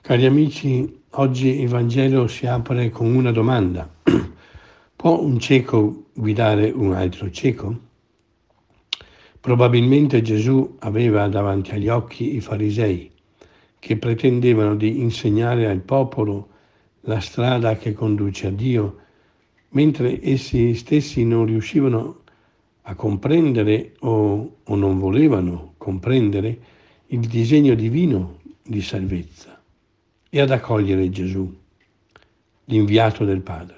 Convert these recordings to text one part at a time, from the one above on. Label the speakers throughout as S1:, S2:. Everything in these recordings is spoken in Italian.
S1: Cari amici, oggi il Vangelo si apre con una domanda. Può un cieco guidare un altro cieco? Probabilmente Gesù aveva davanti agli occhi i farisei, che pretendevano di insegnare al popolo la strada che conduce a Dio, mentre essi stessi non riuscivano a comprendere o non volevano comprendere il disegno divino di salvezza e ad accogliere Gesù, l'inviato del Padre.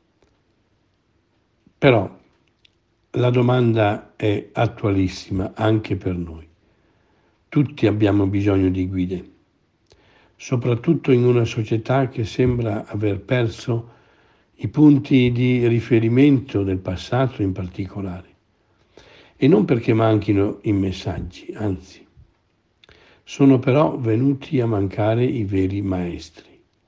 S1: Però la domanda è attualissima anche per noi. Tutti abbiamo bisogno di guide, soprattutto in una società che sembra aver perso i punti di riferimento del passato in particolare. E non perché manchino i messaggi, anzi, sono però venuti a mancare i veri maestri.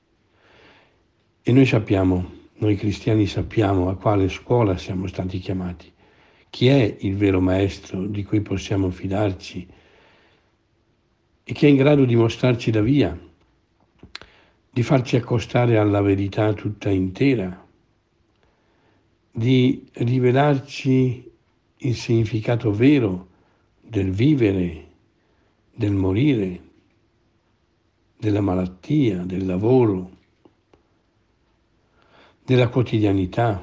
S1: E noi cristiani sappiamo a quale scuola siamo stati chiamati, chi è il vero maestro di cui possiamo fidarci e che è in grado di mostrarci la via, di farci accostare alla verità tutta intera, di rivelarci il significato vero del vivere, del morire, della malattia, del lavoro, della quotidianità.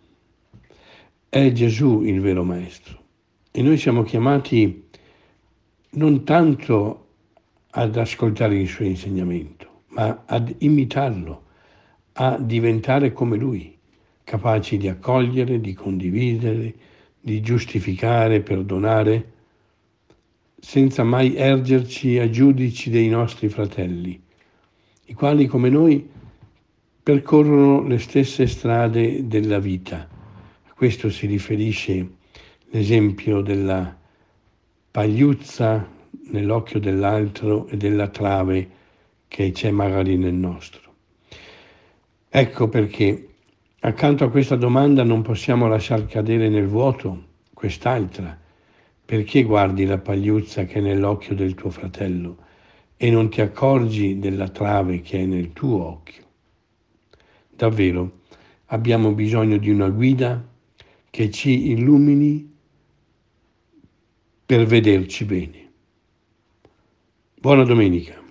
S1: È Gesù il vero maestro e noi siamo chiamati non tanto ad ascoltare il suo insegnamento, ma ad imitarlo, a diventare come lui, capaci di accogliere, di condividere, di giustificare, perdonare, senza mai ergerci a giudici dei nostri fratelli, i quali come noi percorrono le stesse strade della vita. A questo si riferisce l'esempio della pagliuzza nell'occhio dell'altro e della trave che c'è magari nel nostro. Ecco perché accanto a questa domanda non possiamo lasciar cadere nel vuoto quest'altra. Perché guardi la pagliuzza che è nell'occhio del tuo fratello e non ti accorgi della trave che è nel tuo occhio? Davvero abbiamo bisogno di una guida che ci illumini per vederci bene. Buona domenica.